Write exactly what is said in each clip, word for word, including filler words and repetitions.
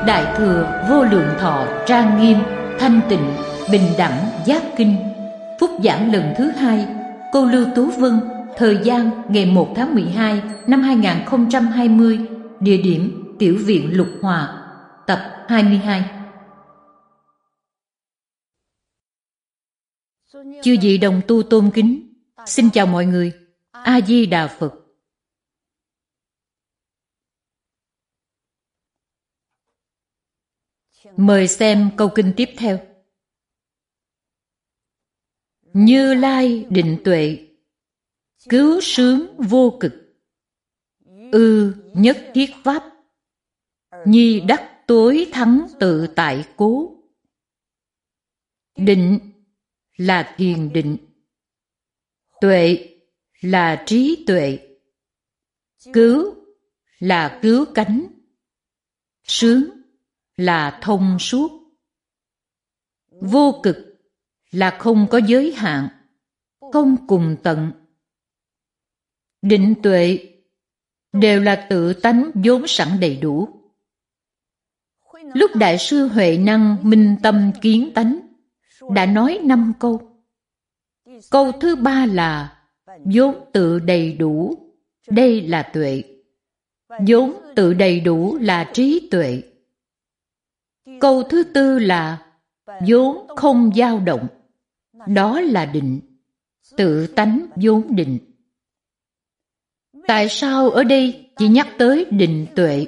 Đại thừa vô lượng thọ trang nghiêm, thanh tịnh, bình đẳng giác kinh. Phúc giảng lần thứ hai, cô Lưu Tú Vân. Thời gian ngày một tháng mười hai năm hai nghìn không trăm hai mươi. Địa điểm Tiểu viện Lục Hòa. Tập hai mươi hai. Chư vị đồng tu tôn kính, xin chào mọi người. A Di Đà Phật. Mời xem câu kinh tiếp theo. Như Lai định tuệ, cứu sướng vô cực, ư nhất thiết pháp, nhi đắc tối thắng tự tại cố. Định là thiền định, tuệ là trí tuệ, cứu là cứu cánh, sướng là thông suốt, vô cực là không có giới hạn, không cùng tận. Định tuệ đều là tự tánh vốn sẵn đầy đủ. Lúc Đại sư Huệ Năng minh tâm kiến tánh đã nói năm câu. Câu thứ ba là vốn tự đầy đủ, đây là tuệ. Vốn tự đầy đủ là trí tuệ. Câu thứ tư là vốn không dao động, đó là định, tự tánh vốn định. Tại sao ở đây chỉ nhắc tới định tuệ?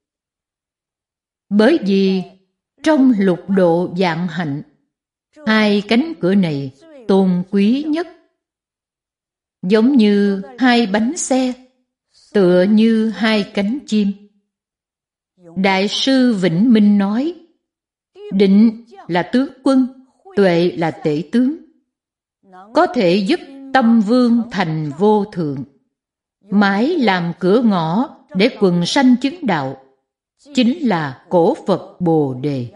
Bởi vì trong lục độ vạn hạnh, hai cánh cửa này tôn quý nhất. Giống như hai bánh xe, tựa như hai cánh chim. Đại sư Vĩnh Minh nói, định là tướng quân, tuệ là tể tướng, có thể giúp tâm vương thành vô thượng, mãi làm cửa ngõ để quần sanh chứng đạo, chính là cổ Phật Bồ Đề.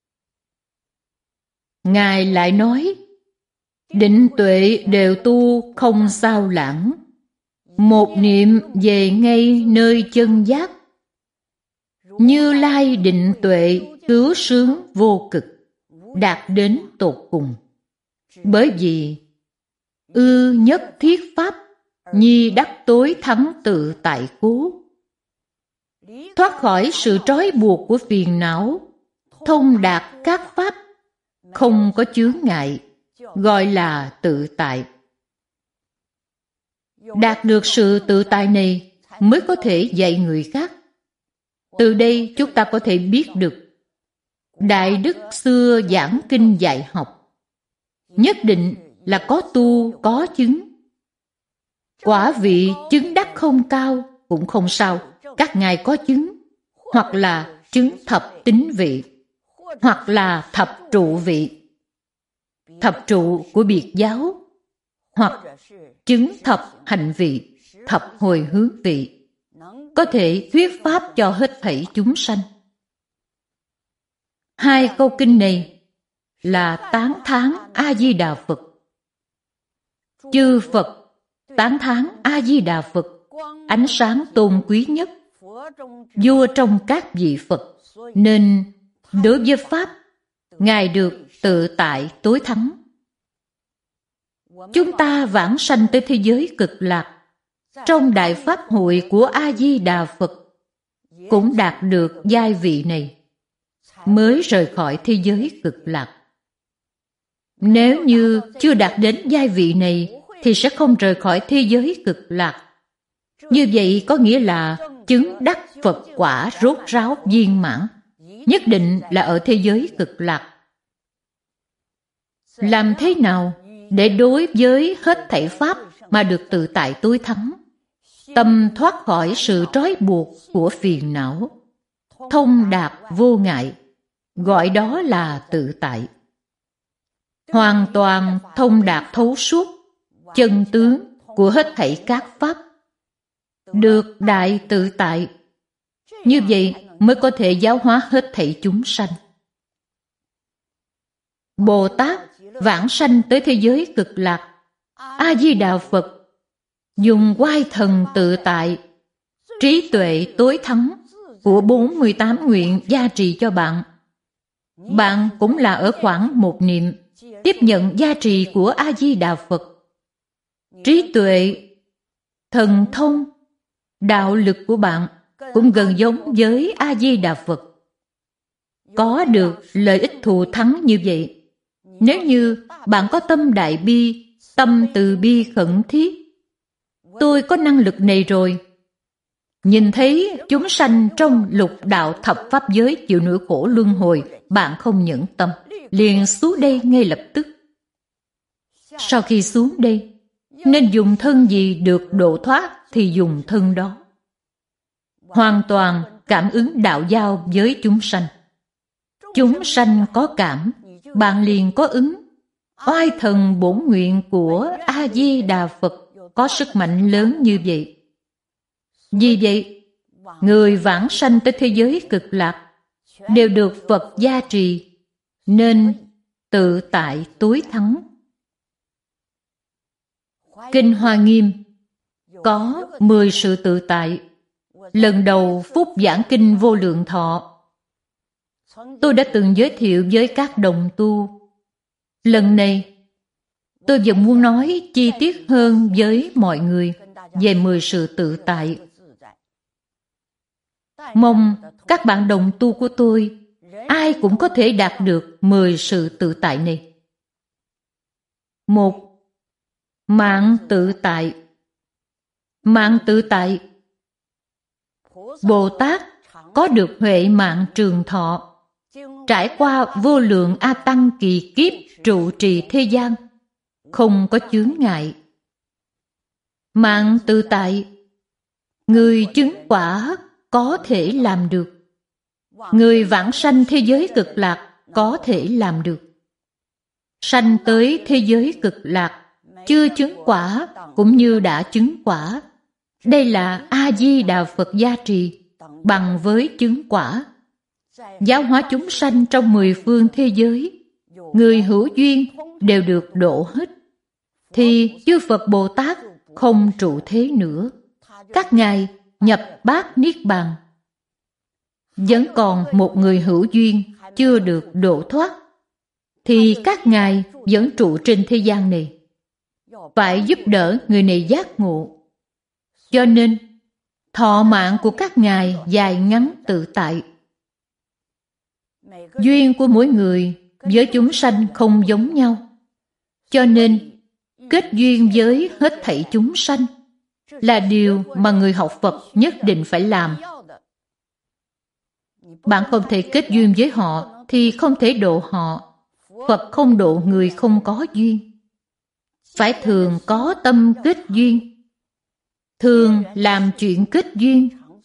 Ngài lại nói, định tuệ đều tu không sao lãng, một niệm về ngay nơi chân giác. Như Lai định tuệ cứu sướng vô cực, đạt đến tột cùng. Bởi vì ư nhất thiết pháp, nhi đắc tối thắng tự tại cố. Thoát khỏi sự trói buộc của phiền não, thông đạt các pháp, không có chướng ngại, gọi là tự tại. Đạt được sự tự tại này mới có thể dạy người khác. Từ đây chúng ta có thể biết được Đại Đức xưa giảng kinh dạy học, nhất định là có tu có chứng. Quả vị chứng đắc không cao cũng không sao, các ngài có chứng, hoặc là chứng thập tín vị, hoặc là thập trụ vị, thập trụ của biệt giáo, hoặc chứng thập hành vị, thập hồi hướng vị, có thể thuyết pháp cho hết thảy chúng sanh. Hai câu kinh này là tán thán A Di Đà Phật. Chư Phật tán thán A Di Đà Phật, ánh sáng tôn quý nhất, vua trong các vị Phật, nên đối với pháp, ngài được tự tại tối thắng. Chúng ta vãng sanh tới thế giới cực lạc, trong đại pháp hội của A Di Đà Phật cũng đạt được giai vị này, mới rời khỏi thế giới cực lạc. Nếu như chưa đạt đến giai vị này thì sẽ không rời khỏi thế giới cực lạc. Như vậy có nghĩa là chứng đắc Phật quả rốt ráo viên mãn, nhất định là ở thế giới cực lạc. Làm thế nào để đối với hết thảy pháp mà được tự tại tối thắng, tâm thoát khỏi sự trói buộc của phiền não, thông đạt vô ngại, gọi đó là tự tại. Hoàn toàn thông đạt thấu suốt chân tướng của hết thảy các pháp, được đại tự tại. Như vậy mới có thể giáo hóa hết thảy chúng sanh. Bồ Tát vãng sanh tới thế giới cực lạc, A Di Đà Phật dùng oai thần tự tại, trí tuệ tối thắng, của bốn mươi tám nguyện gia trì cho bạn. Bạn cũng là ở khoảng một niệm tiếp nhận gia trì của A-di-đà Phật. Trí tuệ, thần thông, đạo lực của bạn cũng gần giống với A-di-đà Phật. Có được lợi ích thù thắng như vậy, nếu như bạn có tâm đại bi, tâm từ bi khẩn thiết. Tôi có năng lực này rồi. Nhìn thấy chúng sanh trong lục đạo thập pháp giới chịu nỗi khổ luân hồi, bạn không nhẫn tâm, liền xuống đây ngay lập tức. Sau khi xuống đây, nên dùng thân gì được độ thoát thì dùng thân đó. Hoàn toàn cảm ứng đạo giao với chúng sanh. Chúng sanh có cảm, bạn liền có ứng. Oai thần bổn nguyện của A-di-đà Phật có sức mạnh lớn như vậy. Vì vậy, người vãng sanh tới thế giới cực lạc đều được Phật gia trì, nên tự tại tối thắng. Kinh Hoa Nghiêm có mười sự tự tại. Lần đầu phút giảng kinh Vô Lượng Thọ, tôi đã từng giới thiệu với các đồng tu. Lần này, tôi vẫn muốn nói chi tiết hơn với mọi người về mười sự tự tại. Mong các bạn đồng tu của tôi, ai cũng có thể đạt được mười sự tự tại này. Một, mạng tự tại. Mạng tự tại. Bồ Tát có được huệ mạng trường thọ, trải qua vô lượng A Tăng kỳ kiếp trụ trì thế gian, không có chướng ngại. Mạng tự tại, người chứng quả có thể làm được. Người vãng sanh thế giới cực lạc có thể làm được. Sanh tới thế giới cực lạc, chưa chứng quả cũng như đã chứng quả. Đây là A-di-đà Phật gia trì bằng với chứng quả. Giáo hóa chúng sanh trong mười phương thế giới, người hữu duyên đều được độ hết. Thì chư Phật Bồ Tát không trụ thế nữa. Các ngài nhập bát niết bàn. Vẫn còn một người hữu duyên chưa được độ thoát, thì các ngài vẫn trụ trên thế gian này. Phải giúp đỡ người này giác ngộ. Cho nên, thọ mạng của các ngài dài ngắn tự tại. Duyên của mỗi người với chúng sanh không giống nhau. Cho nên, kết duyên với hết thảy chúng sanh là điều mà người học Phật nhất định phải làm. Bạn không thể kết duyên với họ thì không thể độ họ. Phật không độ người không có duyên. Phải thường có tâm kết duyên, thường làm chuyện kết duyên.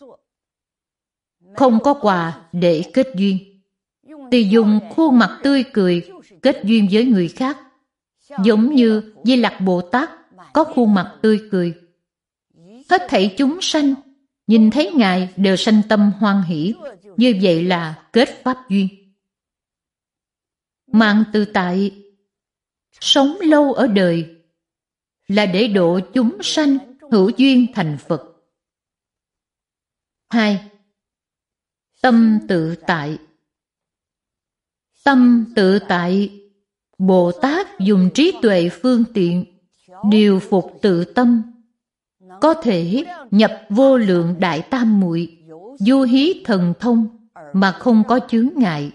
Không có quà để kết duyên, thì dùng khuôn mặt tươi cười kết duyên với người khác. Giống như Di Lặc Bồ Tát có khuôn mặt tươi cười. Hết thảy chúng sanh nhìn thấy Ngài đều sanh tâm hoan hỷ. Như vậy là kết pháp duyên. Mạng tự tại, sống lâu ở đời là để độ chúng sanh hữu duyên thành Phật. Hai, tâm tự tại. Tâm tự tại, Bồ Tát dùng trí tuệ phương tiện điều phục tự tâm, có thể nhập vô lượng đại tam muội, du hí thần thông mà không có chướng ngại.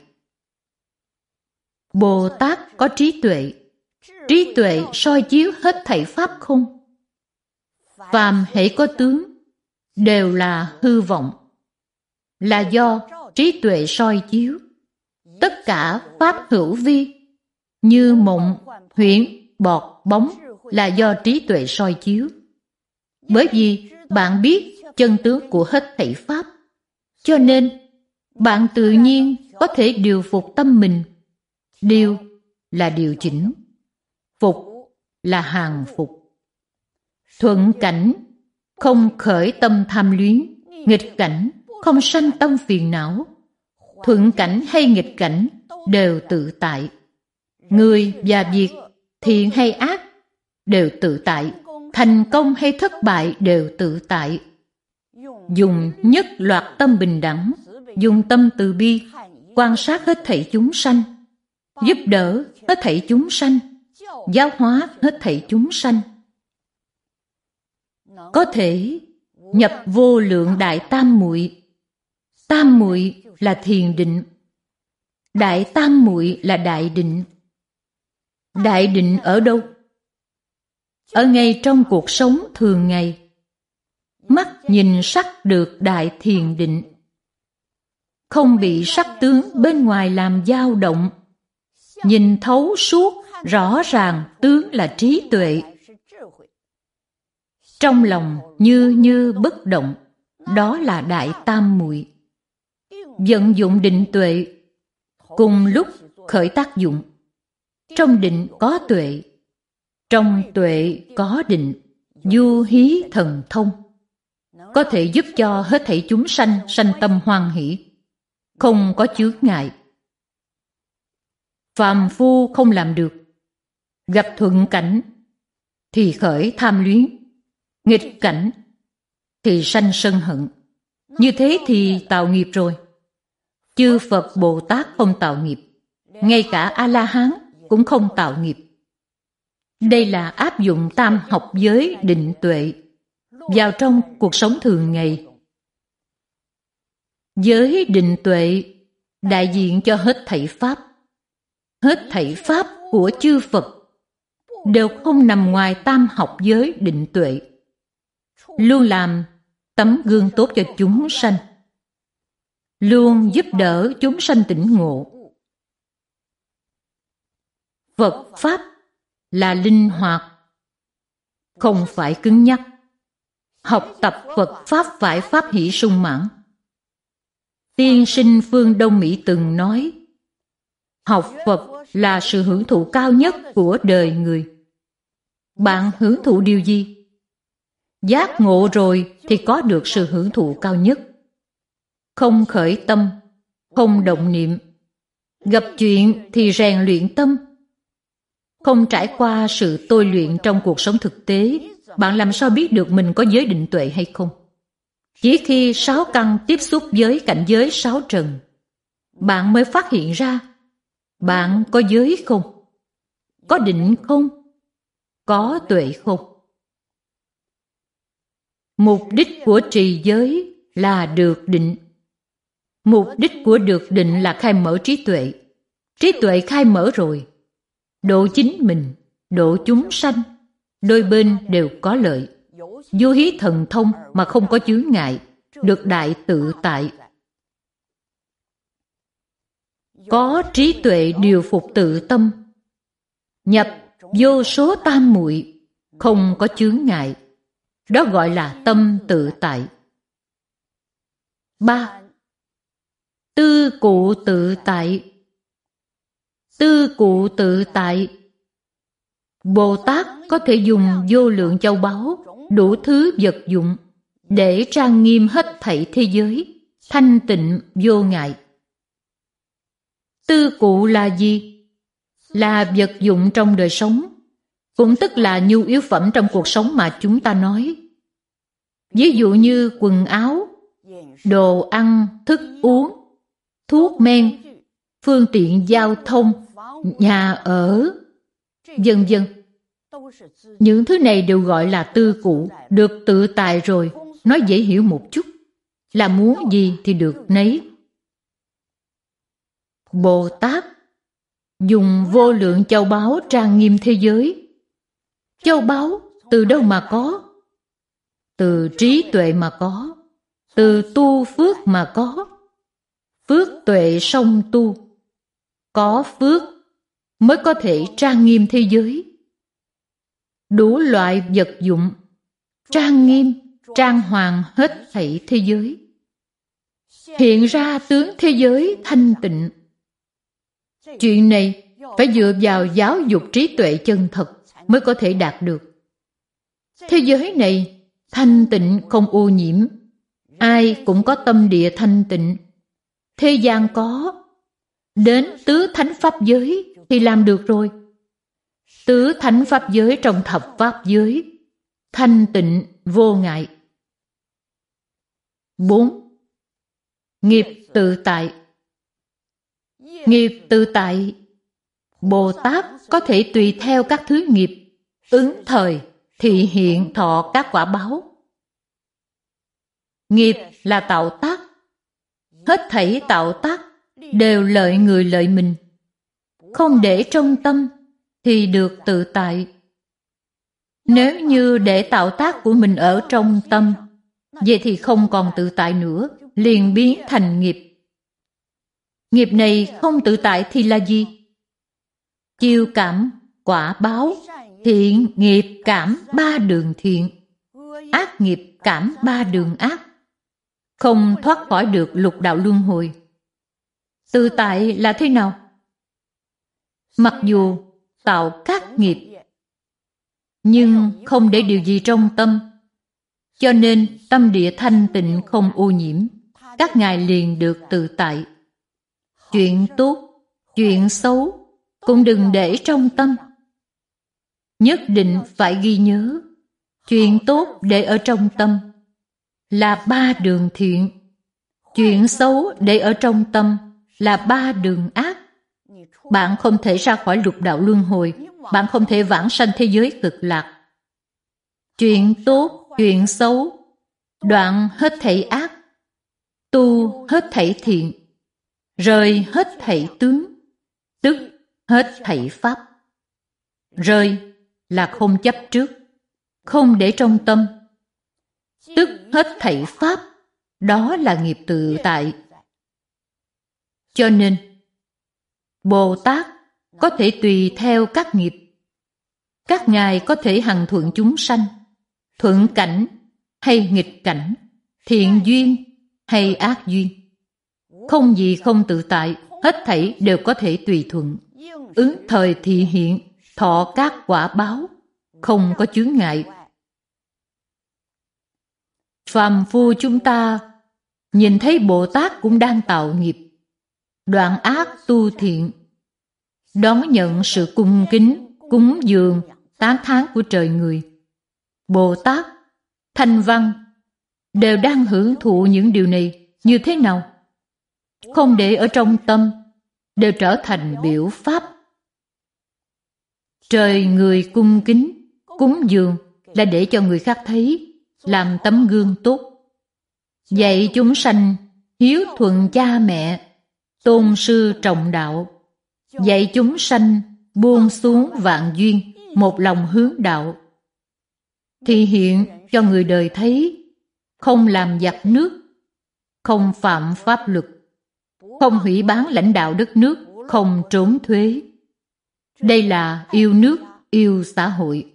Bồ Tát có trí tuệ, trí tuệ soi chiếu hết thảy pháp không. Phàm hễ có tướng đều là hư vọng, là do trí tuệ soi chiếu. Tất cả pháp hữu vi như mộng, huyễn, bọt, bóng là do trí tuệ soi chiếu. Bởi vì bạn biết chân tướng của hết thảy pháp, cho nên bạn tự nhiên có thể điều phục tâm mình. Điều là điều chỉnh, phục là hàng phục. Thuận cảnh không khởi tâm tham luyến, nghịch cảnh không sanh tâm phiền não. Thuận cảnh hay nghịch cảnh đều tự tại. Người và việc, thiện hay ác đều tự tại. Thành công hay thất bại đều tự tại. dùng nhất loạt tâm bình đẳng, dùng tâm từ bi, quan sát hết thảy chúng sanh, giúp đỡ hết thảy chúng sanh, giáo hóa hết thảy chúng sanh. Có thể nhập vô lượng đại tam muội. Tam muội là thiền định. Đại tam muội là đại định. Đại định ở đâu? Ở ngay trong cuộc sống thường ngày. Mắt nhìn sắc được đại thiền định. Không bị sắc tướng bên ngoài làm dao động. Nhìn thấu suốt, rõ ràng tướng là trí tuệ. Trong lòng như như bất động, đó là đại tam muội. Vận dụng định tuệ, cùng lúc khởi tác dụng. Trong định có tuệ, trong tuệ có định, du hí thần thông. Có thể giúp cho hết thảy chúng sanh sanh tâm hoan hỷ, không có chướng ngại. Phàm phu không làm được. Gặp thuận cảnh thì khởi tham luyến, nghịch cảnh thì sanh sân hận. Như thế thì tạo nghiệp rồi. Chư Phật Bồ Tát không tạo nghiệp, ngay cả A-la-hán cũng không tạo nghiệp. Đây là áp dụng tam học giới định tuệ vào trong cuộc sống thường ngày. Giới định tuệ đại diện cho hết thảy pháp. Hết thảy pháp của chư Phật đều không nằm ngoài tam học giới định tuệ, luôn làm tấm gương tốt cho chúng sanh, luôn giúp đỡ chúng sanh tỉnh ngộ. Phật pháp là linh hoạt, không phải cứng nhắc. Học tập Phật pháp phải pháp hỷ sung mãn. Tiên sinh phương Đông Mỹ từng nói, học Phật là sự hưởng thụ cao nhất của đời người. Bạn hưởng thụ điều gì? Giác ngộ rồi thì có được sự hưởng thụ cao nhất. Không khởi tâm, không động niệm. Gặp chuyện thì rèn luyện tâm. Không trải qua sự tôi luyện trong cuộc sống thực tế, bạn làm sao biết được mình có giới định tuệ hay không? Chỉ khi sáu căn tiếp xúc với cảnh giới sáu trần, bạn mới phát hiện ra bạn có giới không? Có định không? Có tuệ không? Mục đích của trì giới là được định. Mục đích của được định là khai mở trí tuệ. Trí tuệ khai mở rồi, độ chính mình, độ chúng sanh, đôi bên đều có lợi. Vô hí thần thông mà không có chướng ngại, được đại tự tại. Có trí tuệ điều phục tự tâm, nhập vô số tam muội, không có chướng ngại. Đó gọi là tâm tự tại. Ba. Tư cụ tự tại. Tư cụ tự tại. Bồ Tát có thể dùng vô lượng châu báu, đủ thứ vật dụng để trang nghiêm hết thảy thế giới, thanh tịnh vô ngại. Tư cụ là gì? Là vật dụng trong đời sống, cũng tức là nhu yếu phẩm trong cuộc sống mà chúng ta nói. Ví dụ như quần áo, đồ ăn, thức uống, thuốc men, phương tiện giao thông, nhà ở, vân vân. Những thứ này đều gọi là tư cụ, được tự tại rồi, nói dễ hiểu một chút, là muốn gì thì được nấy. Bồ Tát dùng vô lượng châu báu trang nghiêm thế giới. Châu báu từ đâu mà có? Từ trí tuệ mà có, từ tu phước mà có. Phước tuệ song tu, có phước mới có thể trang nghiêm thế giới. Đủ loại vật dụng trang nghiêm, trang hoàng hết thảy thế giới, hiện ra tướng thế giới thanh tịnh. Chuyện này phải dựa vào giáo dục trí tuệ chân thật mới có thể đạt được. Thế giới này thanh tịnh không ô nhiễm, ai cũng có tâm địa thanh tịnh. Thế gian có, đến tứ thánh pháp giới thì làm được rồi. Tứ thánh pháp giới trong thập pháp giới, thanh tịnh vô ngại. Bốn. Nghiệp tự tại. Nghiệp tự tại, Bồ Tát có thể tùy theo các thứ nghiệp, ứng thời, thị hiện thọ các quả báo. Nghiệp là tạo tác. Hết thảy tạo tác đều lợi người lợi mình. Không để trong tâm thì được tự tại. Nếu như để tạo tác của mình ở trong tâm, vậy thì không còn tự tại nữa, liền biến thành nghiệp. Nghiệp này không tự tại thì là gì? Chiêu cảm, quả báo, thiện nghiệp cảm ba đường thiện, ác nghiệp cảm ba đường ác. Không thoát khỏi được lục đạo luân hồi. Tự tại là thế nào? Mặc dù tạo các nghiệp, nhưng không để điều gì trong tâm, cho nên tâm địa thanh tịnh không ô nhiễm, các ngài liền được tự tại. Chuyện tốt, chuyện xấu cũng đừng để trong tâm. Nhất định phải ghi nhớ, chuyện tốt để ở trong tâm là ba đường thiện, chuyện xấu để ở trong tâm là ba đường ác. Bạn không thể ra khỏi lục đạo luân hồi, bạn không thể vãng sanh thế giới cực lạc. Chuyện tốt, chuyện xấu, đoạn hết thảy ác, tu hết thảy thiện, rời hết thảy tướng, tức hết thảy pháp. Rời là không chấp trước, không để trong tâm, tức hết thảy pháp, đó là nghiệp tự tại. Cho nên, Bồ Tát có thể tùy theo các nghiệp. Các ngài có thể hằng thuận chúng sanh, thuận cảnh hay nghịch cảnh, thiện duyên hay ác duyên. Không gì không tự tại, hết thảy đều có thể tùy thuận. Ứng thời thị hiện, thọ các quả báo, không có chướng ngại. Phàm phu chúng ta nhìn thấy Bồ Tát cũng đang tạo nghiệp, đoạn ác tu thiện, đón nhận sự cung kính, cúng dường, tán thán của trời người. Bồ Tát, Thanh Văn đều đang hưởng thụ những điều này như thế nào? Không để ở trong tâm, đều trở thành biểu pháp. Trời người cung kính, cúng dường là để cho người khác thấy, làm tấm gương tốt. Dạy chúng sanh hiếu thuận cha mẹ, tôn sư trọng đạo. Dạy chúng sanh buông xuống vạn duyên, một lòng hướng đạo. Thì hiện cho người đời thấy, không làm giặc nước, không phạm pháp luật, không hủy bán lãnh đạo đất nước, không trốn thuế. Đây là yêu nước, yêu xã hội.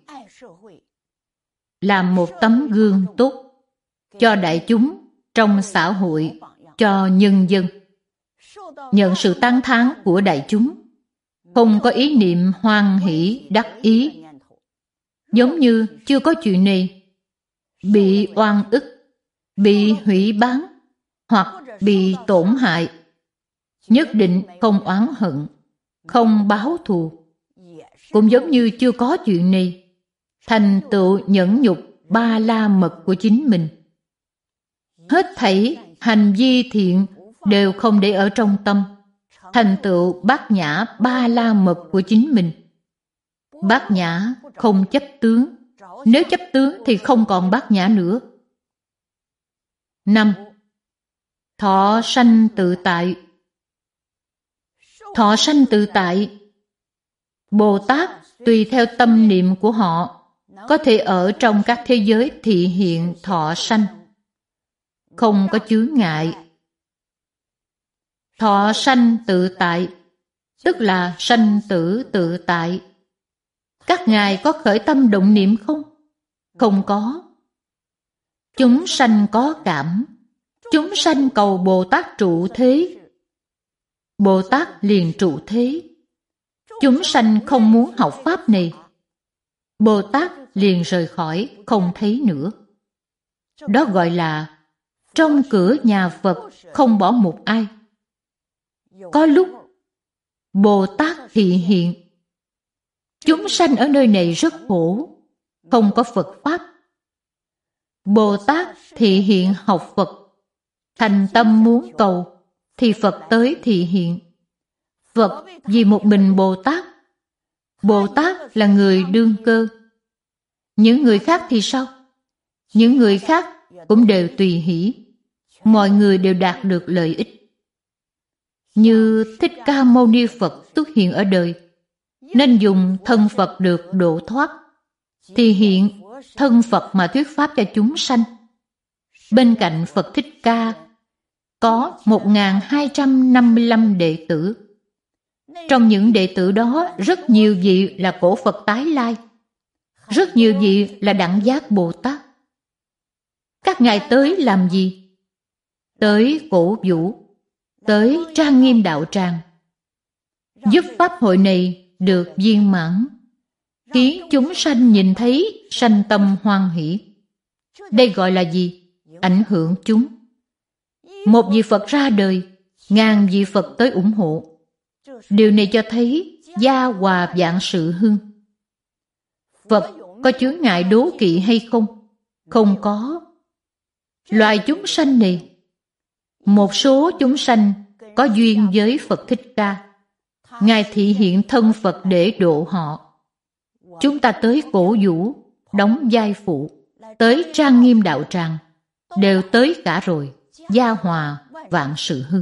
Làm một tấm gương tốt cho đại chúng trong xã hội, cho nhân dân. Nhận sự tán thán của đại chúng, không có ý niệm hoan hỷ đắc ý. Giống như chưa có chuyện này, bị oan ức, bị hủy bán, hoặc bị tổn hại, nhất định không oán hận, không báo thù. Cũng giống như chưa có chuyện này, thành tựu nhẫn nhục ba la mật của chính mình. Hết thảy hành vi thiện đều không để ở trong tâm, thành tựu bát nhã ba la mật của chính mình. Bát nhã không chấp tướng, nếu chấp tướng thì không còn bát nhã nữa. Năm. Thọ sanh tự tại. Thọ sanh tự tại, Bồ Tát tùy theo tâm niệm của họ, có thể ở trong các thế giới thị hiện thọ sanh, không có chướng ngại. Thọ sanh tự tại, tức là sanh tử tự tại. Các ngài có khởi tâm động niệm không? Không có. Chúng sanh có cảm, chúng sanh cầu Bồ Tát trụ thế, Bồ Tát liền trụ thế. Chúng sanh không muốn học pháp này, Bồ Tát liền rời khỏi, không thấy nữa. Đó gọi là trong cửa nhà Phật không bỏ một ai. Có lúc Bồ Tát thị hiện, chúng sanh ở nơi này rất khổ, không có Phật Pháp. Bồ Tát thị hiện học Phật, thành tâm muốn cầu, thì Phật tới thị hiện. Phật vì một mình Bồ Tát. Bồ Tát là người đương cơ. Những người khác thì sao? Những người khác cũng đều tùy hỷ. Mọi người đều đạt được lợi ích. Như Thích Ca Mâu Ni Phật xuất hiện ở đời, nên dùng thân Phật được độ thoát, thì hiện thân Phật mà thuyết pháp cho chúng sanh. Bên cạnh Phật Thích Ca có một nghìn hai trăm năm mươi lăm đệ tử. Trong những đệ tử đó, rất nhiều vị là cổ Phật tái lai, rất nhiều vị là Đẳng Giác Bồ Tát. Các ngài tới làm gì? Tới cổ vũ, tới trang nghiêm đạo tràng, giúp pháp hội này được viên mãn, khiến chúng sanh nhìn thấy sanh tâm hoan hỷ. Đây gọi là gì? Ảnh hưởng chúng. Một vị Phật ra đời, ngàn vị Phật tới ủng hộ. Điều này cho thấy gia hòa vạn sự hưng. Phật có chướng ngại đố kỵ hay không? Không có. Loài chúng sanh này, một số chúng sanh có duyên với Phật Thích Ca, ngài thị hiện thân Phật để độ họ. Chúng ta tới cổ vũ, đóng vai phụ, tới trang nghiêm đạo tràng, đều tới cả rồi. Gia hòa vạn sự hưng.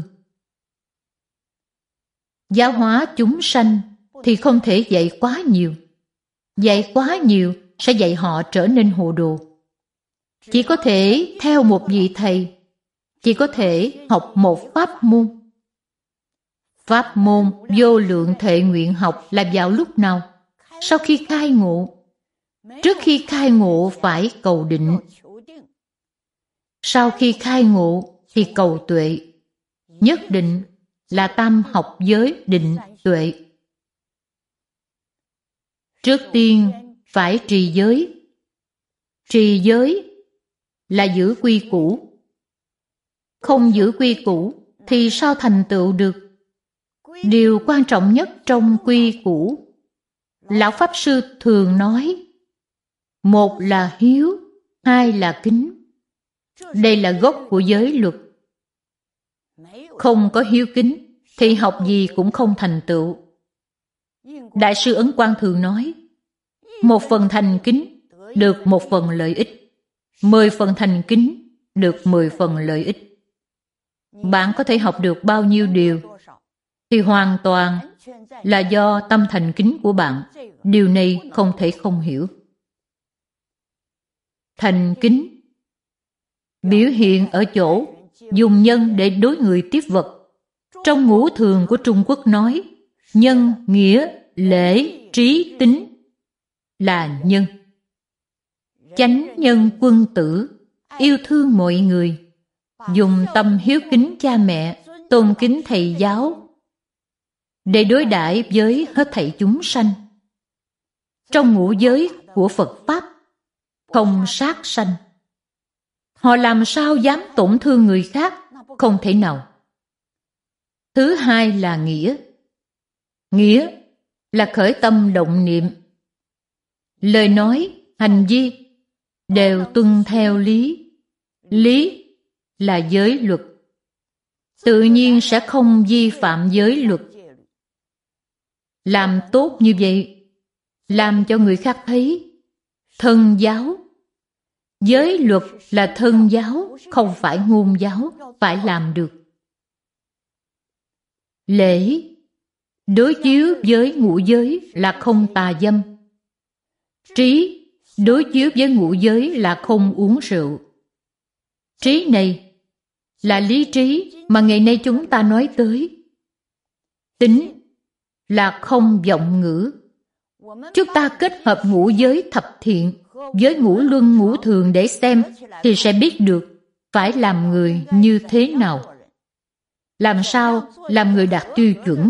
Giáo hóa chúng sanh thì không thể dạy quá nhiều. Dạy quá nhiều sẽ dạy họ trở nên hồ đồ. Chỉ có thể theo một vị thầy, chỉ có thể học một pháp môn. Pháp môn vô lượng thệ nguyện học là vào lúc nào? Sau khi khai ngộ. Trước khi khai ngộ phải cầu định. Sau khi khai ngộ thì cầu tuệ. Nhất định là tam học giới định tuệ. Trước tiên phải trì giới. Trì giới là giữ quy củ. Không giữ quy củ thì sao thành tựu được? Điều quan trọng nhất trong quy củ, Lão Pháp Sư thường nói, một là hiếu, hai là kính. Đây là gốc của giới luật. Không có hiếu kính thì học gì cũng không thành tựu. Đại sư Ấn Quang thường nói, một phần thành kính được một phần lợi ích, mười phần thành kính được mười phần lợi ích. Bạn có thể học được bao nhiêu điều thì hoàn toàn là do tâm thành kính của bạn. Điều này không thể không hiểu. Thành kính biểu hiện ở chỗ dùng nhân để đối người tiếp vật. Trong ngũ thường của Trung Quốc nói, nhân, nghĩa, lễ, trí, tính là nhân. Chánh nhân quân tử, yêu thương mọi người, dùng tâm hiếu kính cha mẹ, tôn kính thầy giáo, để đối đãi với hết thảy chúng sanh. Trong ngũ giới của Phật Pháp, không sát sanh. Họ làm sao dám tổn thương người khác? Không thể nào. Thứ hai là nghĩa. Nghĩa là khởi tâm động niệm. Lời nói, hành vi đều tuân theo lý. Lý là giới luật. Tự nhiên sẽ không vi phạm giới luật. Làm tốt như vậy, làm cho người khác thấy. Thân giáo. Giới luật là thân giáo, không phải ngôn giáo, phải làm được. Lễ đối chiếu với ngũ giới là không tà dâm. Trí đối chiếu với ngũ giới là không uống rượu. Trí này là lý trí mà ngày nay chúng ta nói tới. Tính là không vọng ngữ. Chúng ta kết hợp ngũ giới thập thiện với ngũ luân ngũ thường để xem thì sẽ biết được phải làm người như thế nào. Làm sao làm người đạt tiêu chuẩn?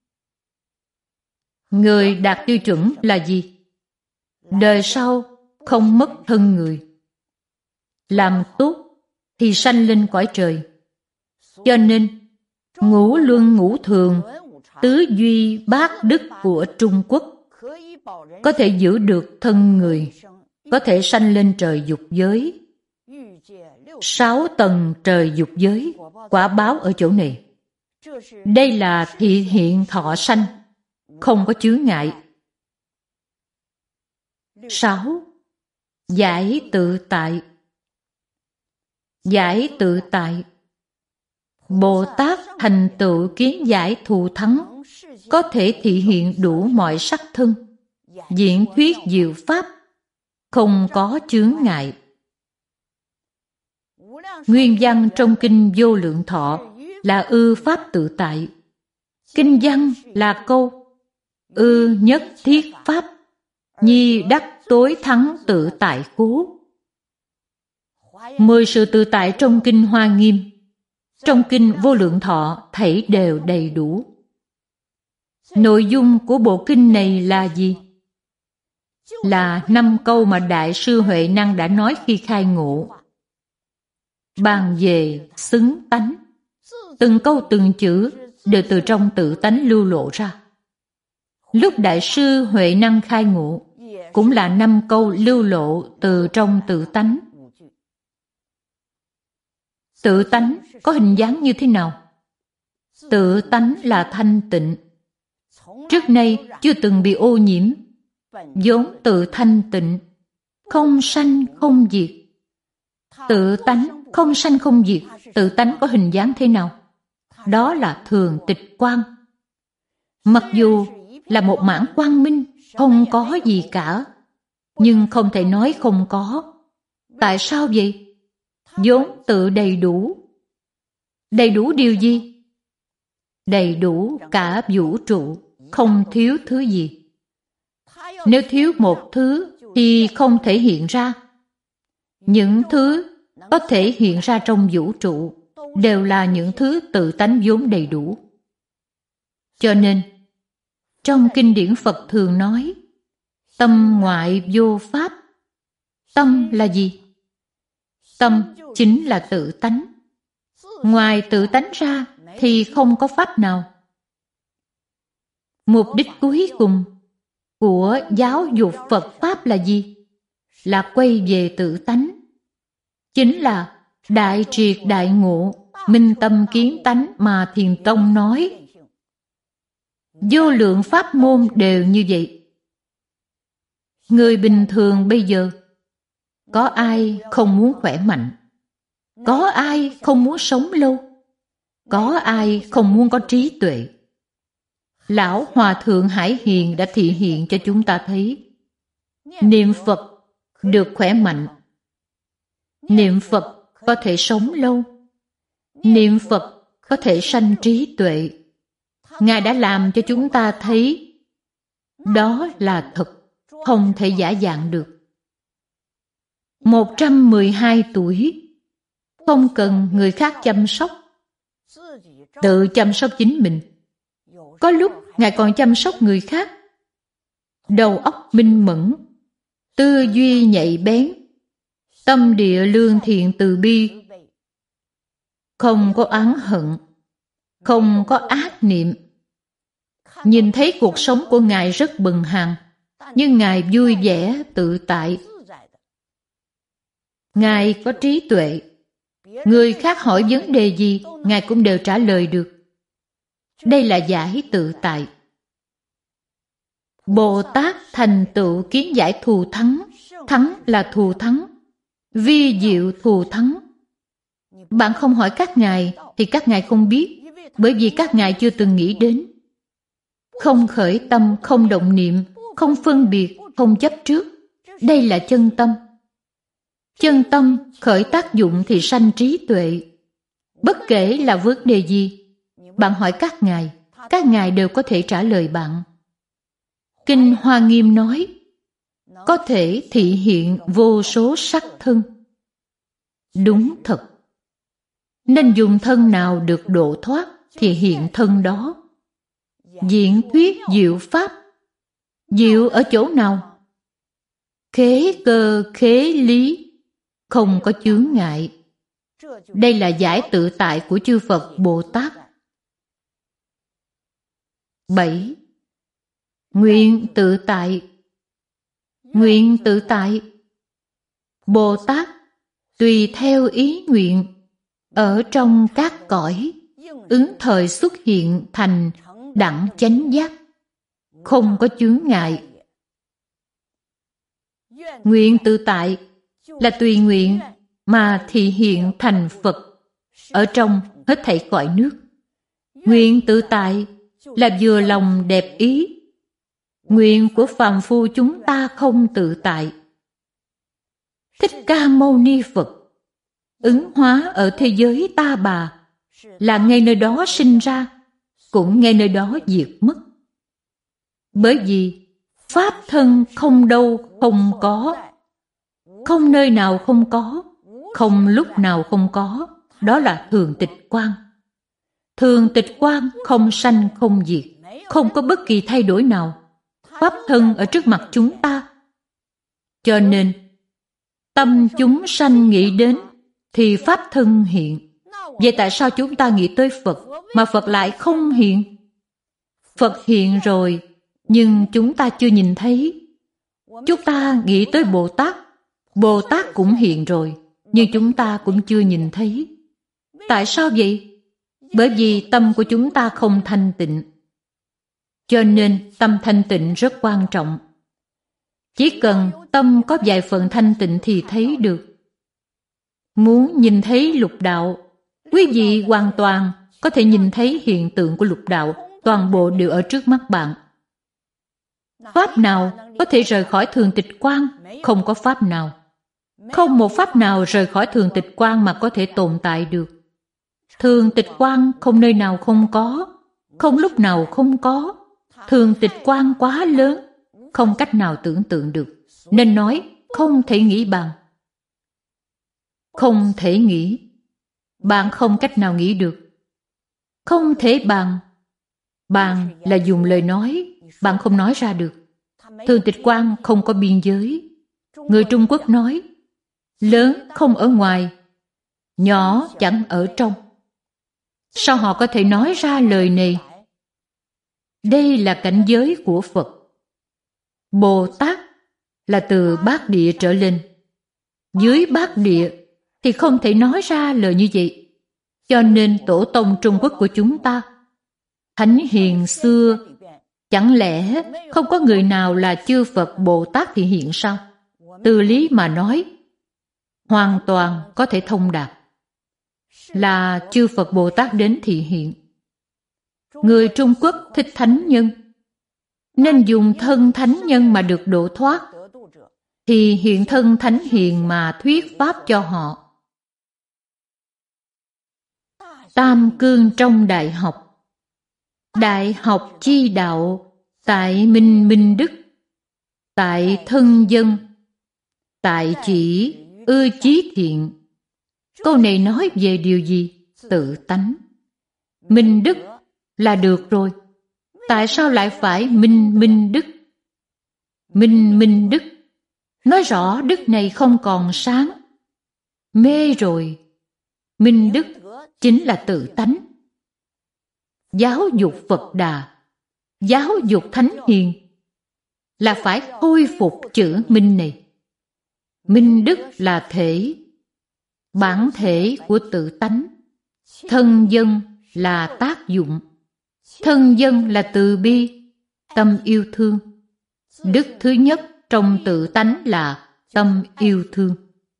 Người đạt tiêu chuẩn là gì? Đời sau không mất thân người. Làm tốt thì sanh lên cõi trời. Cho nên ngũ luân ngũ thường, tứ duy bát đức của Trung Quốc có thể giữ được thân người, có thể sanh lên trời dục giới. Sáu tầng trời dục giới, quả báo ở chỗ này. Đây là thị hiện thọ sanh, không có chướng ngại. Sáu, giải tự tại. Giải tự tại. Bồ Tát thành tựu kiến giải thù thắng, có thể thị hiện đủ mọi sắc thân, diễn thuyết diệu pháp, không có chướng ngại. Nguyên văn trong kinh Vô Lượng Thọ là ư pháp tự tại. Kinh văn là câu ư nhất thiết pháp, nhi đắc tối thắng tự tại cố. Mười sự tự tại trong kinh Hoa Nghiêm, trong kinh Vô Lượng Thọ thảy đều đầy đủ. Nội dung của bộ kinh này là gì? Là năm câu mà Đại sư Huệ Năng đã nói khi khai ngộ. Bàn về xứng tánh, từng câu từng chữ đều từ trong tự tánh lưu lộ ra. Lúc Đại sư Huệ Năng khai ngộ, cũng là năm câu lưu lộ từ trong tự tánh. Tự tánh có hình dáng như thế nào? Tự tánh là thanh tịnh. Trước nay chưa từng bị ô nhiễm, vốn tự thanh tịnh, không sanh không diệt. Tự tánh không sanh không diệt, tự tánh có hình dáng thế nào? Đó là thường tịch quang. Mặc dù là một mãn quang minh, không có gì cả, nhưng không thể nói không có. Tại sao vậy? Vốn tự đầy đủ. Đầy đủ điều gì? Đầy đủ cả vũ trụ, không thiếu thứ gì. Nếu thiếu một thứ thì không thể hiện ra. Những thứ có thể hiện ra trong vũ trụ đều là những thứ tự tánh vốn đầy đủ. Cho nên, trong kinh điển Phật thường nói, tâm ngoại vô pháp. Tâm là gì? Tâm chính là tự tánh. Ngoài tự tánh ra thì không có pháp nào. Mục đích cuối cùng của giáo dục Phật Pháp là gì? Là quay về tự tánh. Chính là đại triệt đại ngộ, minh tâm kiến tánh mà Thiền Tông nói. Vô lượng pháp môn đều như vậy. Người bình thường bây giờ, có ai không muốn khỏe mạnh? Có ai không muốn sống lâu? Có ai không muốn có trí tuệ? Lão Hòa Thượng Hải Hiền đã thị hiện cho chúng ta thấy. Niệm Phật được khỏe mạnh. Niệm Phật có thể sống lâu. Niệm Phật có thể sanh trí tuệ. Ngài đã làm cho chúng ta thấy. Đó là thật, không thể giả dạng được. một trăm mười hai tuổi, không cần người khác chăm sóc, tự chăm sóc chính mình. Có lúc Ngài còn chăm sóc người khác. Đầu óc minh mẫn, tư duy nhạy bén, tâm địa lương thiện từ bi, không có oán hận, không có ác niệm. Nhìn thấy cuộc sống của Ngài rất bần hàn, nhưng Ngài vui vẻ tự tại. Ngài có trí tuệ. Người khác hỏi vấn đề gì, Ngài cũng đều trả lời được. Đây là giải tự tại. Bồ Tát thành tựu kiến giải thù thắng. Thắng là thù thắng, vi diệu thù thắng. Bạn không hỏi các ngài thì các ngài không biết, bởi vì các ngài chưa từng nghĩ đến. Không khởi tâm, không động niệm, không phân biệt, không chấp trước. Đây là chân tâm. Chân tâm khởi tác dụng thì sanh trí tuệ. Bất kể là vấn đề gì, bạn hỏi các ngài, các ngài đều có thể trả lời bạn. Kinh Hoa Nghiêm nói, có thể thị hiện vô số sắc thân. Đúng thật. Nên dùng thân nào được độ thoát thì hiện thân đó. Diễn thuyết diệu pháp. Diệu ở chỗ nào? Khế cơ khế lý, không có chướng ngại. Đây là giải tự tại của chư Phật Bồ Tát. Bảy. Nguyện tự tại. Nguyện tự tại. Bồ Tát tùy theo ý nguyện ở trong các cõi, ứng thời xuất hiện thành đẳng chánh giác, không có chướng ngại. Nguyện tự tại là tùy nguyện mà thị hiện thành Phật ở trong hết thảy cõi nước. Nguyện tự tại là vừa lòng đẹp ý. Nguyện của phàm phu chúng ta không tự tại. Thích Ca Mâu Ni Phật ứng hóa ở thế giới Ta Bà, là ngay nơi đó sinh ra, cũng ngay nơi đó diệt mất. Bởi vì pháp thân không đâu không có, không nơi nào không có, không lúc nào không có, đó là thường tịch quang. Thường tịch quang không sanh không diệt, không có bất kỳ thay đổi nào. Pháp thân ở trước mặt chúng ta. Cho nên, tâm chúng sanh nghĩ đến thì pháp thân hiện. Vậy tại sao chúng ta nghĩ tới Phật mà Phật lại không hiện? Phật hiện rồi, nhưng chúng ta chưa nhìn thấy. Chúng ta nghĩ tới Bồ Tát, Bồ Tát cũng hiện rồi, nhưng chúng ta cũng chưa nhìn thấy. Tại sao vậy? Bởi vì tâm của chúng ta không thanh tịnh. Cho nên tâm thanh tịnh rất quan trọng. Chỉ cần tâm có vài phần thanh tịnh thì thấy được. Muốn nhìn thấy lục đạo, quý vị hoàn toàn có thể nhìn thấy hiện tượng của lục đạo, toàn bộ đều ở trước mắt bạn. Pháp nào có thể rời khỏi thường tịch quang? Không có pháp nào. Không một pháp nào rời khỏi thường tịch quang mà có thể tồn tại được. Thường tịch quang không nơi nào không có, không lúc nào không có. Thường tịch quang quá lớn, không cách nào tưởng tượng được. Nên nói không thể nghĩ bàn. Không thể nghĩ. Bạn không cách nào nghĩ được. Không thể bàn. Bàn là dùng lời nói, bạn không nói ra được. Thường tịch quang không có biên giới. Người Trung Quốc nói, lớn không ở ngoài, nhỏ chẳng ở trong. Sao họ có thể nói ra lời này? Đây là cảnh giới của Phật. Bồ Tát là từ bát địa trở lên. Dưới bát địa thì không thể nói ra lời như vậy. Cho nên tổ tông Trung Quốc của chúng ta, thánh hiền xưa, chẳng lẽ không có người nào là chư Phật Bồ Tát thì hiện sao? Từ lý mà nói, hoàn toàn có thể thông đạt. Là chư Phật Bồ Tát đến thị hiện. Người Trung Quốc thích thánh nhân, nên dùng thân thánh nhân mà được độ thoát, thì hiện thân thánh hiền mà thuyết pháp cho họ. Tam cương trong đại học. Đại học chi đạo, tại minh minh đức, tại thân dân, tại chỉ ưa chí thiện. Câu này nói về điều gì? Tự tánh. Minh đức là được rồi. Tại sao lại phải minh minh đức? Minh minh đức nói rõ đức này không còn sáng, mê rồi. Minh đức chính là tự tánh. Giáo dục Phật Đà, giáo dục Thánh Hiền là phải khôi phục chữ minh này. Minh đức là thể, bản thể của tự tánh. Thân dân là tác dụng. Thân dân là từ bi, tâm yêu thương. Đức thứ nhất trong tự tánh là tâm yêu thương.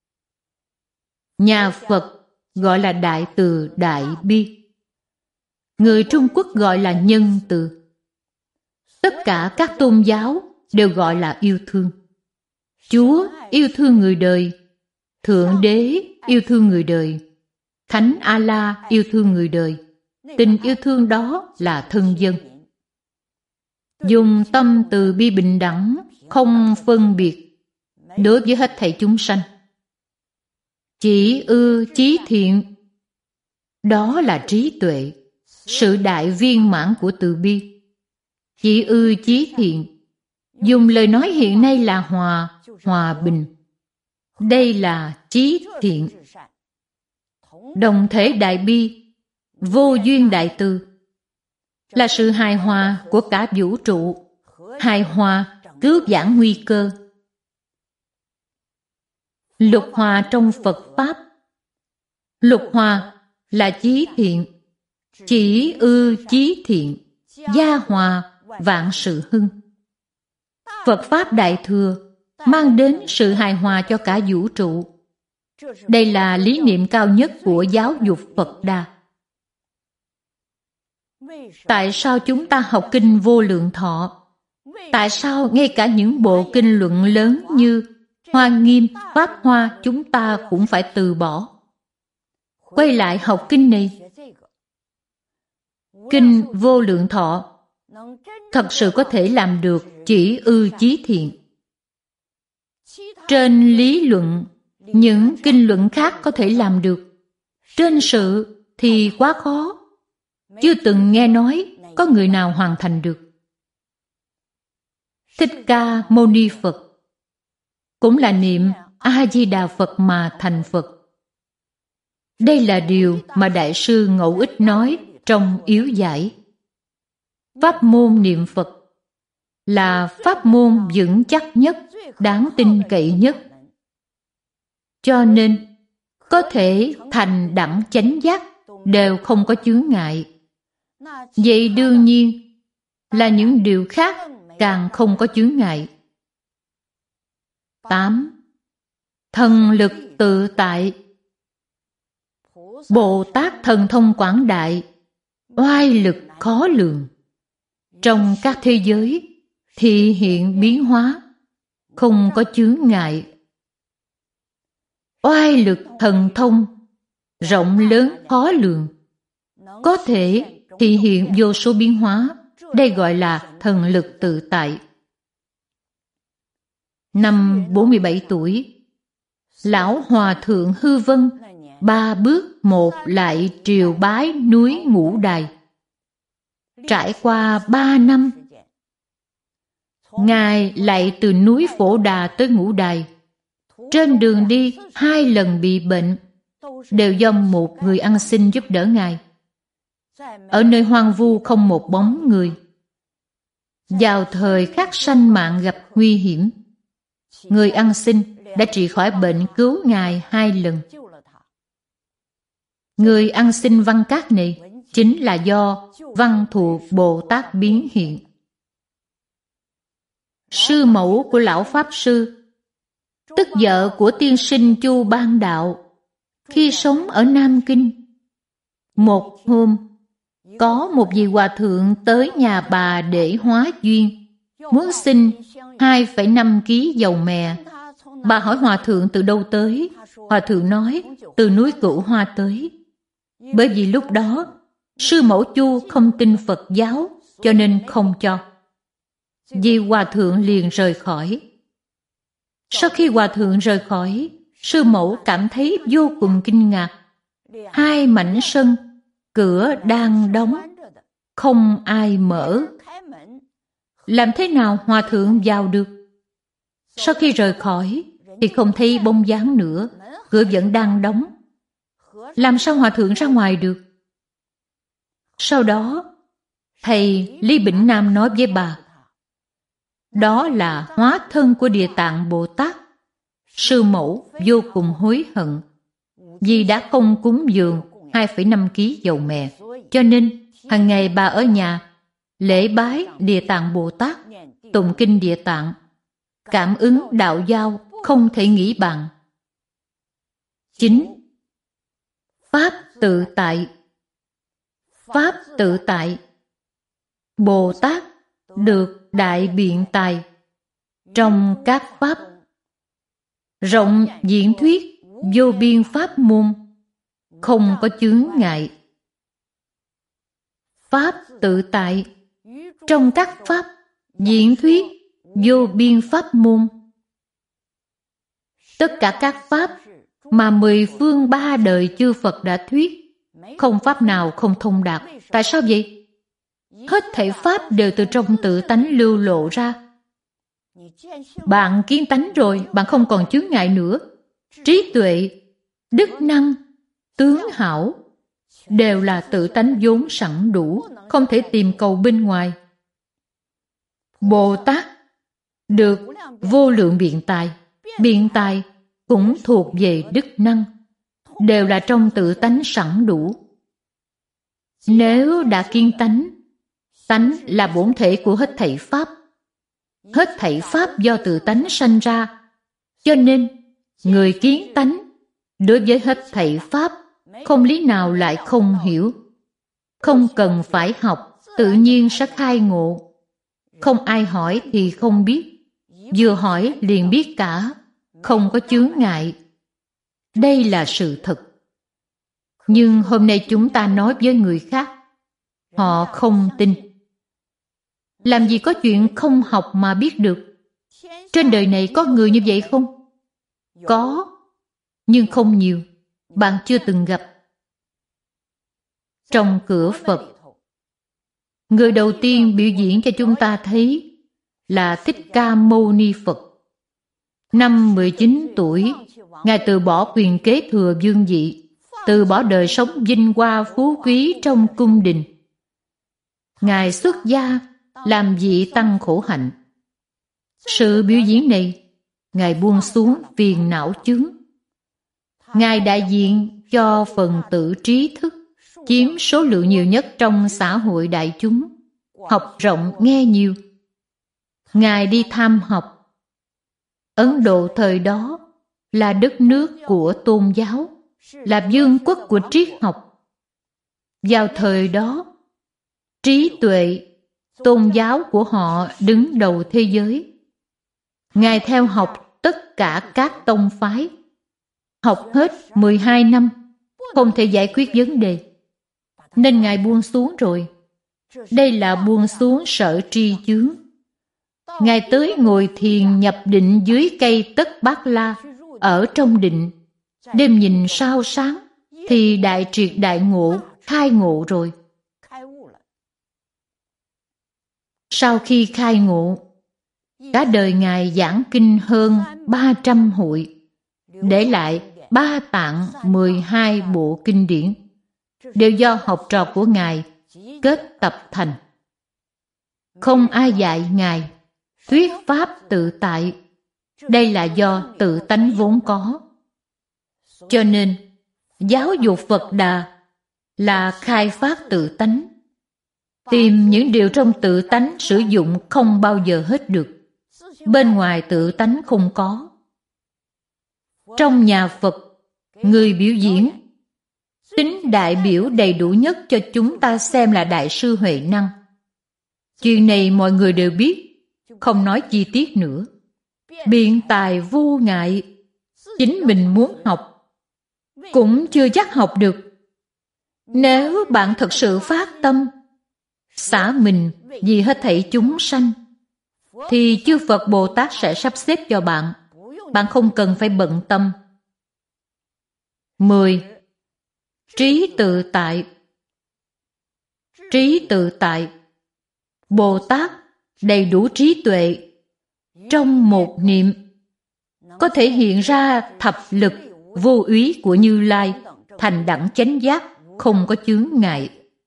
Nhà Phật gọi là đại từ đại bi. Người Trung Quốc gọi là nhân từ. Tất cả các tôn giáo đều gọi là yêu thương. Chúa yêu thương người đời, Thượng Đế yêu thương người đời, Thánh A-la yêu thương người đời. Tình yêu thương đó là thân dân. Dùng tâm từ bi bình đẳng, không phân biệt đối với hết thảy chúng sanh. Chỉ ưa chí thiện, đó là trí tuệ, sự đại viên mãn của từ bi. Chỉ ưa chí thiện, dùng lời nói hiện nay là hòa, hòa bình. Đây là chí thiện. Đồng thể đại bi, vô duyên đại từ, là sự hài hòa của cả vũ trụ, hài hòa cứu vãn nguy cơ. Lục hòa trong Phật Pháp. Lục hòa là chí thiện, chỉ ư chí thiện, gia hòa vạn sự hưng. Phật Pháp Đại Thừa mang đến sự hài hòa cho cả vũ trụ. Đây là lý niệm cao nhất của giáo dục Phật Đà. Tại sao chúng ta học kinh Vô Lượng Thọ? Tại sao ngay cả những bộ kinh luận lớn như Hoa Nghiêm, Pháp Hoa chúng ta cũng phải từ bỏ, quay lại học kinh này? Kinh Vô Lượng Thọ thật sự có thể làm được chỉ ư chí thiện. Trên lý luận, những kinh luận khác có thể làm được. Trên sự thì quá khó. Chưa từng nghe nói có người nào hoàn thành được. Thích Ca Mâu Ni Phật cũng là niệm A-di-đà Phật mà thành Phật. Đây là điều mà Đại sư Ngẫu Ích nói trong Yếu Giải. Pháp môn niệm Phật là pháp môn vững chắc nhất, đáng tin cậy nhất. Cho nên, có thể thành đẳng chánh giác đều không có chướng ngại. Vậy đương nhiên là những điều khác càng không có chướng ngại. tám. Thần lực tự tại. Bồ Tát thần thông quảng đại, oai lực khó lường. Trong các thế giới thị hiện biến hóa, không có chướng ngại. Oai lực thần thông rộng lớn khó lường, có thể thị hiện vô số biến hóa. Đây gọi là thần lực tự tại. Năm bốn mươi bảy tuổi, Lão Hòa Thượng Hư Vân ba bước một lại triều bái núi Ngũ Đài. Trải qua ba năm, Ngài lại từ núi Phổ Đà tới Ngũ Đài. Trên đường đi hai lần bị bệnh, đều do một người ăn xin giúp đỡ Ngài. Ở nơi hoang vu không một bóng người. Vào thời khắc sanh mạng gặp nguy hiểm, người ăn xin đã trị khỏi bệnh cứu Ngài hai lần. Người ăn xin Văn Cát này chính là do Văn Thù Bồ Tát biến hiện. Sư mẫu của Lão Pháp Sư, tức vợ của tiên sinh Chu Ban Đạo, khi sống ở Nam Kinh, một hôm có một vị hòa thượng tới nhà bà để hóa duyên, muốn xin hai phẩy năm ki lô gam dầu mè. Bà hỏi hòa thượng từ đâu tới. Hòa thượng nói từ núi Cửu Hoa tới. Bởi vì lúc đó sư mẫu Chu không tin Phật giáo, cho nên không cho. Vì hòa thượng liền rời khỏi. Sau khi hòa thượng rời khỏi, sư mẫu cảm thấy vô cùng kinh ngạc. Hai mảnh sân, cửa đang đóng, không ai mở. Làm thế nào hòa thượng vào được? Sau khi rời khỏi thì không thấy bóng dáng nữa, cửa vẫn đang đóng. Làm sao hòa thượng ra ngoài được? Sau đó, thầy Lý Bỉnh Nam nói với bà, đó là hóa thân của Địa Tạng Bồ Tát. Sư mẫu vô cùng hối hận vì đã không cúng dường hai phẩy năm ki lô gam dầu mè, cho nên hàng ngày bà ở nhà lễ bái Địa Tạng Bồ Tát, tụng kinh Địa Tạng, cảm ứng đạo giao không thể nghĩ bằng. Chín. Pháp tự tại. Pháp tự tại. Bồ Tát được đại biện tài trong các pháp, rộng diễn thuyết vô biên pháp môn, không có chướng ngại. Pháp tự tại trong các pháp diễn thuyết vô biên pháp môn. Tất cả các pháp mà mười phương ba đời chư Phật đã thuyết, không pháp nào không thông đạt. Tại sao vậy? Hết thảy pháp đều từ trong tự tánh lưu lộ ra. Bạn kiến tánh rồi, bạn không còn chướng ngại nữa. Trí tuệ, đức năng, tướng hảo đều là tự tánh vốn sẵn đủ, không thể tìm cầu bên ngoài. Bồ Tát được vô lượng biện tài. Biện tài cũng thuộc về đức năng, đều là trong tự tánh sẵn đủ. Nếu đã kiến tánh, tánh là bổn thể của hết thảy pháp. Hết thảy pháp do tự tánh sanh ra, cho nên người kiến tánh đối với hết thảy pháp không lý nào lại không hiểu. Không cần phải học, tự nhiên sẽ khai ngộ. Không ai hỏi thì không biết, vừa hỏi liền biết cả, không có chướng ngại. Đây là sự thật. Nhưng hôm nay chúng ta nói với người khác, họ không tin. Làm gì có chuyện không học mà biết được? Trên đời này có người như vậy không? Có, nhưng không nhiều. Bạn chưa từng gặp. Trong cửa Phật, người đầu tiên biểu diễn cho chúng ta thấy là Thích Ca Mâu Ni Phật. Năm mười chín tuổi, Ngài từ bỏ quyền kế thừa vương vị, từ bỏ đời sống vinh hoa phú quý trong cung đình. Ngài xuất gia làm vị tăng khổ hạnh. Sự biểu diễn này, Ngài buông xuống phiền não chướng. Ngài đại diện cho phần tử trí thức, chiếm số lượng nhiều nhất trong xã hội đại chúng, học rộng nghe nhiều. Ngài đi thăm học. Ấn Độ thời đó là đất nước của tôn giáo, là vương quốc của triết học. Vào thời đó, trí tuệ, tôn giáo của họ đứng đầu thế giới. Ngài theo học tất cả các tông phái. Học hết mười hai năm, không thể giải quyết vấn đề, nên Ngài buông xuống rồi. Đây là buông xuống sở tri chướng. Ngài tới ngồi thiền nhập định dưới cây Tất Bát La, ở trong định. Đêm nhìn sao sáng, thì đại triệt đại ngộ, khai ngộ rồi. Sau khi khai ngộ, cả đời Ngài giảng kinh hơn ba trăm hội, để lại ba tạng mười hai bộ kinh điển, đều do học trò của Ngài kết tập thành. Không ai dạy Ngài, thuyết pháp tự tại. Đây là do tự tánh vốn có. Cho nên, giáo dục Phật Đà là khai phát tự tánh. Tìm những điều trong tự tánh sử dụng không bao giờ hết được. Bên ngoài tự tánh không có. Trong nhà Phật, người biểu diễn, tính đại biểu đầy đủ nhất cho chúng ta xem là Đại sư Huệ Năng. Chuyện này mọi người đều biết, không nói chi tiết nữa. Biện tài vô ngại, chính mình muốn học, cũng chưa chắc học được. Nếu bạn thật sự phát tâm, xả mình vì hết thảy chúng sanh, thì chư Phật Bồ Tát sẽ sắp xếp cho bạn. Bạn không cần phải bận tâm. mười. Trí tự tại. Trí tự tại. Bồ Tát đầy đủ trí tuệ, trong một niệm có thể hiện ra thập lực vô úy của Như Lai, thành đẳng chánh giác, không có chướng ngại.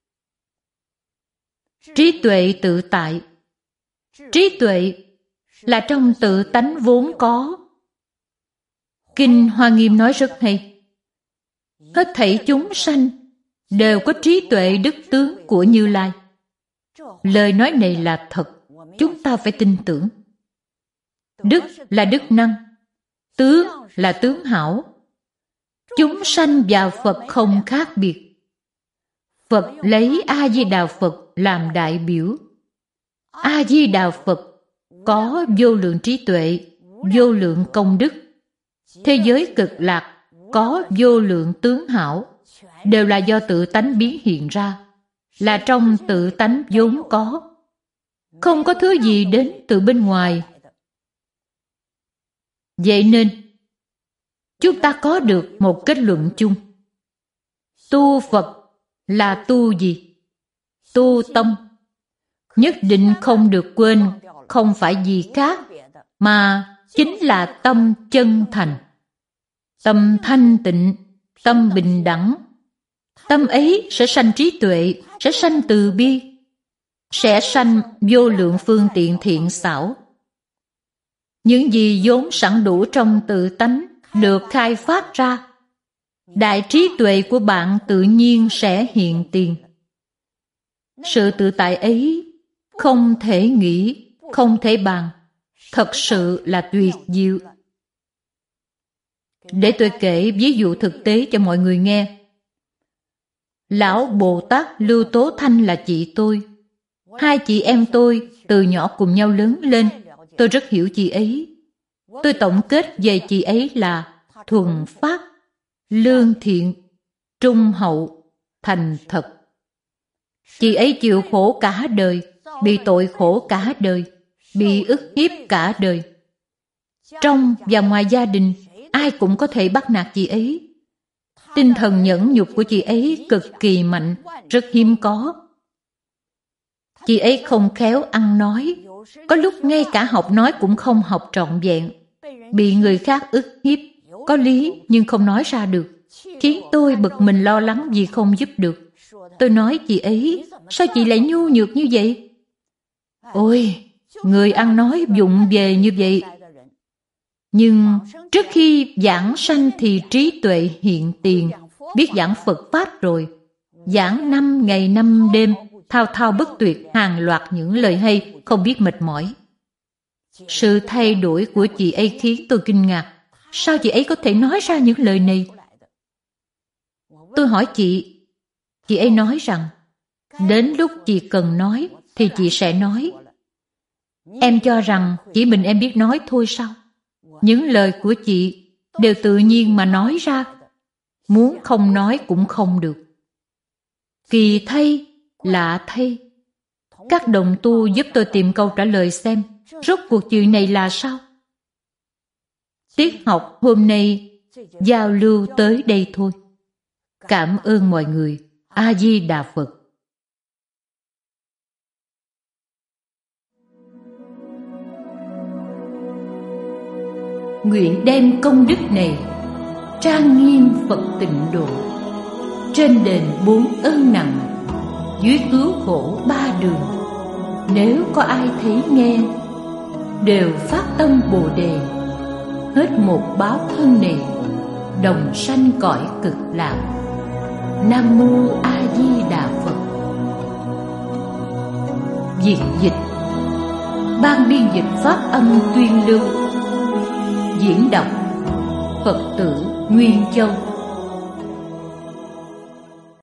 Trí tuệ tự tại. Trí tuệ là trong tự tánh vốn có. Kinh Hoa Nghiêm nói rất hay. Hết thảy chúng sanh đều có trí tuệ đức tướng của Như Lai. Lời nói này là thật, chúng ta phải tin tưởng. Đức là đức năng, tướng là tướng hảo. Chúng sanh và Phật không khác biệt. Phật lấy A-di-đà Phật làm đại biểu. A-di-đà Phật có vô lượng trí tuệ, vô lượng công đức. Thế giới cực lạc có vô lượng tướng hảo, đều là do tự tánh biến hiện ra, là trong tự tánh vốn có. Không có thứ gì đến từ bên ngoài. Vậy nên, chúng ta có được một kết luận chung. Tu Phật là tu gì? Tu tâm. Nhất định không được quên, không phải gì khác, mà chính là tâm chân thành. Tâm thanh tịnh, tâm bình đẳng. Tâm ấy sẽ sanh trí tuệ, sẽ sanh từ bi, sẽ sanh vô lượng phương tiện thiện xảo. Những gì vốn sẵn đủ trong tự tánh được khai phát ra, đại trí tuệ của bạn tự nhiên sẽ hiện tiền. Sự tự tại ấy không thể nghĩ, không thể bàn, thật sự là tuyệt diệu. Để tôi kể ví dụ thực tế cho mọi người nghe. Lão Bồ Tát Lưu Tố Thanh là chị tôi. Hai chị em tôi từ nhỏ cùng nhau lớn lên. Tôi rất hiểu chị ấy. Tôi tổng kết về chị ấy là thuần phát, lương thiện, trung hậu, thành thật. Chị ấy chịu khổ cả đời, bị tội khổ cả đời, bị ức hiếp cả đời. Trong và ngoài gia đình, ai cũng có thể bắt nạt chị ấy. Tinh thần nhẫn nhục của chị ấy cực kỳ mạnh, rất hiếm có. Chị ấy không khéo ăn nói, có lúc ngay cả học nói cũng không học trọn vẹn. Bị người khác ức hiếp, có lý nhưng không nói ra được, khiến tôi bực mình lo lắng vì không giúp được. Tôi nói chị ấy, sao chị lại nhu nhược như vậy? Ôi, người ăn nói vụng về như vậy. Nhưng trước khi giảng sanh thì trí tuệ hiện tiền, biết giảng Phật Pháp rồi. Giảng năm ngày năm đêm, thao thao bất tuyệt, hàng loạt những lời hay, không biết mệt mỏi. Sự thay đổi của chị ấy khiến tôi kinh ngạc. Sao chị ấy có thể nói ra những lời này? Tôi hỏi chị, chị ấy nói rằng, đến lúc chị cần nói thì chị sẽ nói. Em cho rằng chỉ mình em biết nói thôi sao? Những lời của chị đều tự nhiên mà nói ra. Muốn không nói cũng không được. Kỳ thay, lạ thay. Các đồng tu giúp tôi tìm câu trả lời xem, rốt cuộc chuyện này là sao? Tiết học hôm nay giao lưu tới đây thôi. Cảm ơn mọi người. A Di Đà Phật. Nguyện đem công đức này trang nghiêm Phật tịnh độ, trên đền bốn ơn nặng, dưới cứu khổ ba đường. Nếu có ai thấy nghe, đều phát tâm Bồ Đề, hết một báo thân này, đồng sanh cõi cực lạc. Nam Mô A Di Đà Phật. Việt dịch, ban biên dịch pháp âm tuyên lưu. Diễn đọc Phật tử Nguyên Châu.